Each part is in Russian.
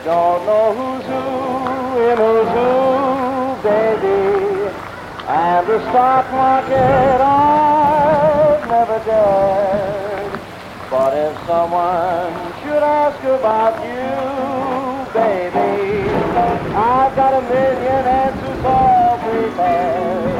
don't know who's who in who's who, baby. And the stock market I've never dared. But if someone should ask about you, baby, I've got a million answers all prepared.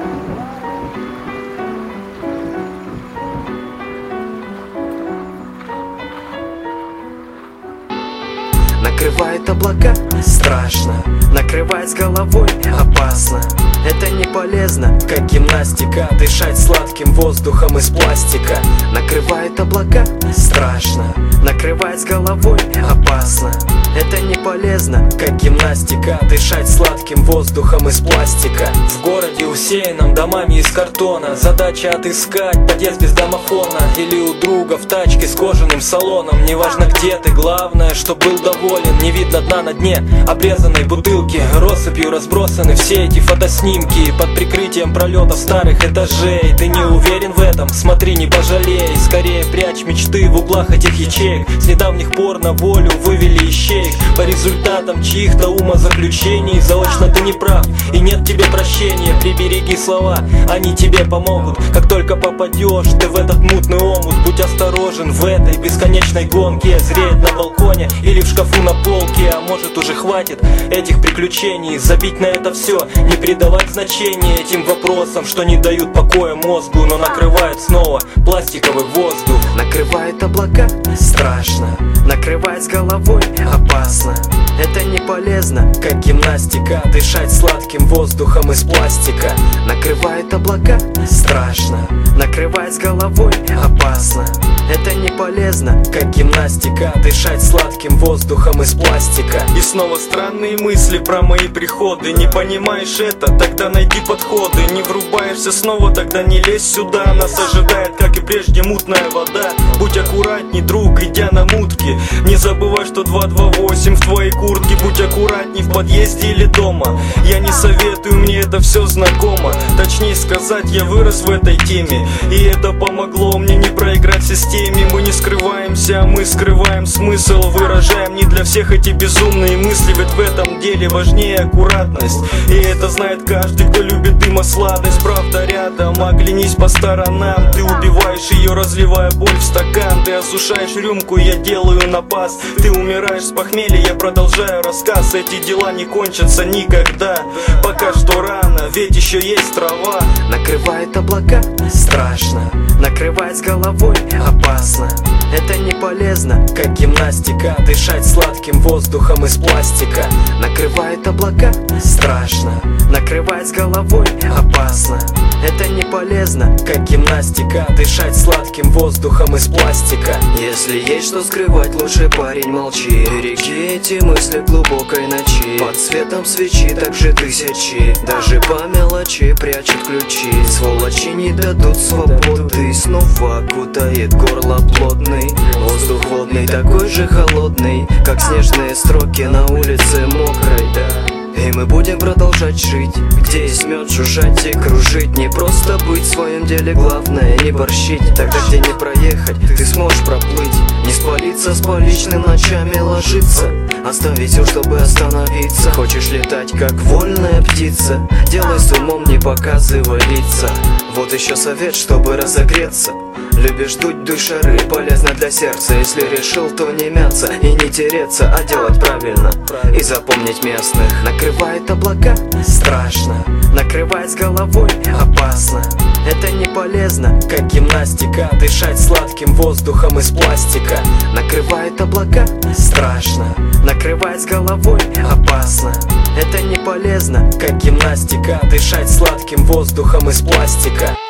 Накрывает облака, страшно. Накрывать с головой, опасно. Это не полезно, как гимнастика. Дышать сладким воздухом из пластика. Накрывает облака, страшно. Накрывать с головой, опасно. Это не полезно, как гимнастика. Дышать сладким воздухом из пластика. В городе усеянном домами из картона. Задача отыскать подъезд без домофона. Или у друга в тачке с кожаным салоном. Неважно где ты, главное, чтоб был доволен. Не видно дна на дне обрезанной бутылки. Россыпью разбросаны все эти фотоснимки под прикрытием пролетов старых этажей. Ты не уверен в этом? Смотри, не пожалей. Скорее прячь мечты в углах этих ячеек. С недавних пор на волю вывели ищеек. По результатам чьих-то умозаключений. Заочно ты не прав и нет тебе прощения. Прибереги слова, они тебе помогут. Как только попадешь ты в этот мутный омут, будь осторожен в этой бесконечной гонке. Зреет на балконе или в шкафу на полке. А может уже хватит этих приключений. Забить на это все, не придавать значения этим вопросам, что не дают покоя мозгу. Но накрывает снова пластиковый воздух. Накрывает облака, страшно. Накрывать с головой, опасно. Это не полезно, как гимнастика. Дышать сладким воздухом из пластика. Накрывает облака, страшно. Накрывать с головой, опасно. Это не полезно, как гимнастика. Дышать сладким воздухом из пластика. И снова странные мысли про мои приходы. Не понимаешь это? Тогда найди подходы. Не врубаешься снова? Тогда не лезь сюда. Нас ожидает, как и прежде, мутная вода. Будь аккуратней, друг, идя на мутки. Не забывай, что 228 в твоей куртке. Будь аккуратней в подъезде или дома. Я не советую, мне это все знакомо. Точнее сказать, я вырос в этой теме. И это помогло мне не проиграть системе. Мы не скрываемся, мы скрываем смысл. Выражаем не для всех эти безумные мысли. Ведь в этом деле важнее аккуратность. И это знает каждый, кто любит дыма сладость. Правда рядом, оглянись по сторонам. Ты убиваешь ее, разливая боль в стакан. Ты осушаешь рюмку, я делаю напас. Ты умираешь с похмелья, я продолжаю рассказ. Эти дела не кончатся никогда. Пока что рано, ведь еще есть трава. Накрывает облака, страшно. Накрывать с головой, опасно. Это не полезно, как гимнастика. Дышать сладким воздухом из пластика. Накрывает облака, страшно. Накрывать с головой, опасно. Это не полезно, как гимнастика. Дышать сладким воздухом из пластика. Если есть что скрывать, лучше, парень, молчи. Береги эти мысли глубокой ночи. Под светом свечи также тысячи. Даже по мелочи прячут ключи. Сволочи не дадут свободы. Снова окутает горло плотный. Воздух водный, такой же холодный, как снежные строки на улице мокрой. И мы будем продолжать жить, где есть мед, жужжать и кружить. Не просто быть в своем деле, главное не борщить. Тогда где не проехать, ты сможешь проплыть. Не спалиться с поличным, ночами ложиться. Оставить все, чтобы остановиться. Хочешь летать, как вольная птица? Делай с умом, не показывай лица. Вот еще совет, чтобы разогреться. Любишь дуть, дуй шары, полезно для сердца. Если решил, то не мяться и не тереться, а делать правильно и запомнить местных. Накрывает облака, страшно. Накрывать с головой, опасно. Это не полезно, как гимнастика. Дышать сладким воздухом из пластика. Накрывает облака, страшно. Накрывать с головой, опасно. Это не полезно, как гимнастика. Дышать сладким воздухом из пластика.